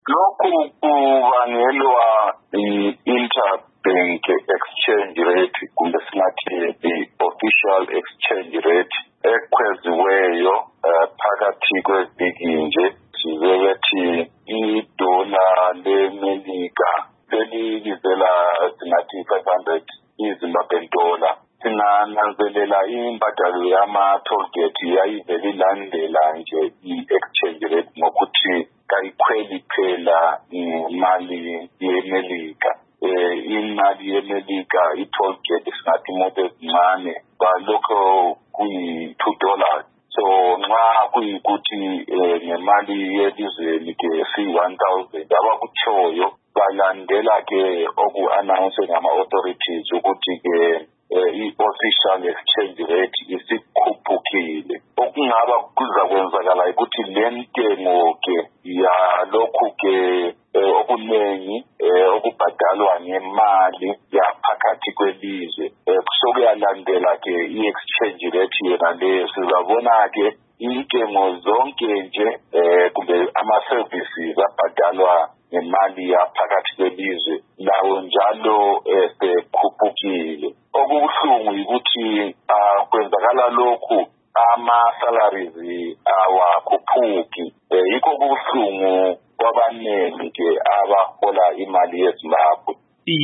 Lokhu kubangelwa i-interbank exchange rate kumbe singathi i-official exchange rate ekhweziweyo phakathi kweziginje sizobethi idola leMelika selibizela singathi 500 iZimbabwean dollar. Sinananzelela imbadalo yama-toll gate yayivele ilandela nje i-exchange rate ngokuthi kayikhweli phela imali yeMelika. Imali yeMelika i-toll gate singathi imoto ezincane balokho kuyi-$2. So nxa kuyikuthi ngemali yelizweni ke si-1,000 abakutshoyo balandela ke oku-announce ngama-authorities ukuthi ke i-official exchange rate isikhuphukile. Okungaba kuzakwenzakala ukuthi le ntengo ke yalokhu ke okuningi okubhadalwa ngemali yaphakathi kwelizwe sokuyalandela ke i-exchange rate yena leyo. Sizabona ke intengo zonke nje kumbe ama-services abhadalwa ngemali yaphakathi kwelizwe lawo njalo sekhuphukile. Okubuhlungu ukuthi kwenzakala lokhu ama-salaries awakhuphuki. Yikho kubuhlungu kwabaningi ke abahola imali yeZimbabwe.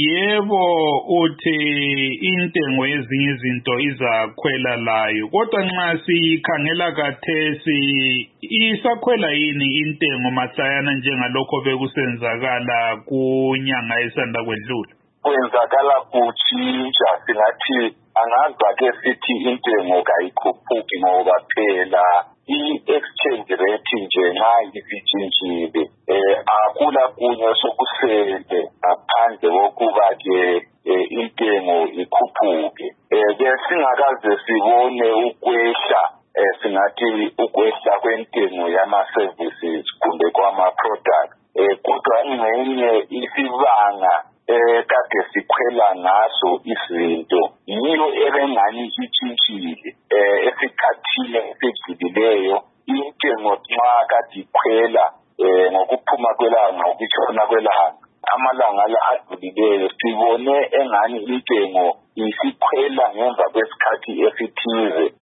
Yebo, uthi intengo yezinye izinto izakhwela layo, kodwa nxa sikhangela kathesi isakhwela yini intengo masayana njengalokho bekusenzakala kunyanga esanda kwedlula? Kwenzakala kutshintsha, singathi angaza ke sithi intengo kayikhuphuki ngoba phela i-exchange rate nje nxa isitshintshile akula kunye sokusele ngaphandle kokuba ke intengo ikhuphuke. Besingakaze sibone ukwehla singathi ukwehla kwentengo yama-services kumbe kwama-product, kodwa ngenye isibanga kade sikhwela ngaso izinto yiyo ebengani itshintshile. Esikhathini esedlulileyo intengo nxa kade ikhwela ngokuphuma kwelanga ngokutshona kwelanga amalanga la adlulileyo sibone engani intengo isikhwela ngemva kwesikhathi esithize